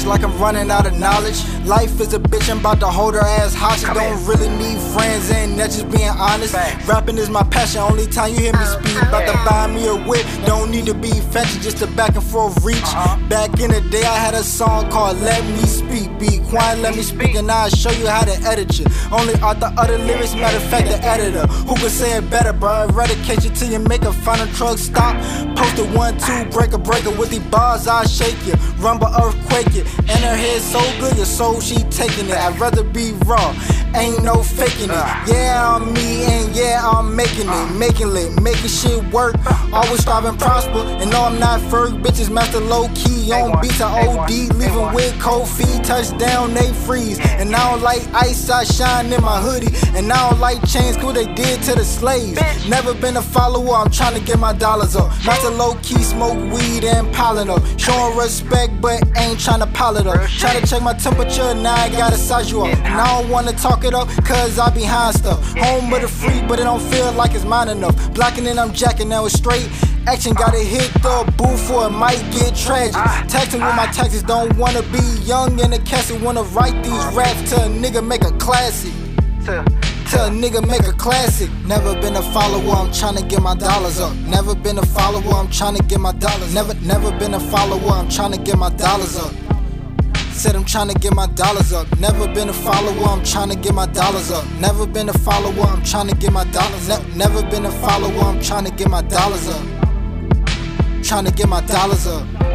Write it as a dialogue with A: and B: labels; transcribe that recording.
A: like I'm running out of knowledge. Life is a bitch, I'm about to hold her ass hostage. Don't really need friends, and that's just being honest. Rapping is my passion, only time you hear me speak. About to buy me a whip, don't need to be fancy, just a back and forth reach. Back in the day, I had a song called Let Me Speak. Be quiet, let me speak, and I'll show you how to edit you. Only author of the lyrics, matter of fact, the editor. Who can say it better, bro? Eradicate you till you make a final truck stop. Post a 1-2, breaker with these bars, I'll shake you. Rumble, earthquake you. And her head so good, your soul, she taking it. I'd rather be raw, ain't no faking it. Yeah, I'm me, and yeah, I'm making it. Making lit, making shit work. Always striving prosper, and no, I'm not Ferg. Bitches master low key, on beats I OD. Leaving with cold feet, touchdown, they freeze. And I don't like ice, I shine in my hoodie. And I don't like chains, cool they did to the slaves. Never been a follower, I'm trying to get my dollars up. Master low key, smoke weed and piling up. Showing respect, but ain't trying to pile it up. Try to check my temperature, now I gotta size you up. And I don't wanna talk it up, cause I behind stuff. Home of the free, but it don't feel like it's mine enough. Blocking and I'm jacking, now it's straight action. Gotta hit the booth or it might get tragic. Taxing with my taxes, don't wanna be young in the casket. Wanna write these raps till a nigga make a classic. Till a nigga make a classic. Never been a follower, I'm tryna get my dollars up. Never been a follower, I'm tryna get my dollars. Never been a follower, I'm tryna get my dollars up. Said I'm tryna get my dollars up. Never been a follower, I'm tryna get my dollars up. Never been a follower, I'm tryna get my dollars up. Never been a follower, I'm tryna get my dollars up. Tryna get my dollars up.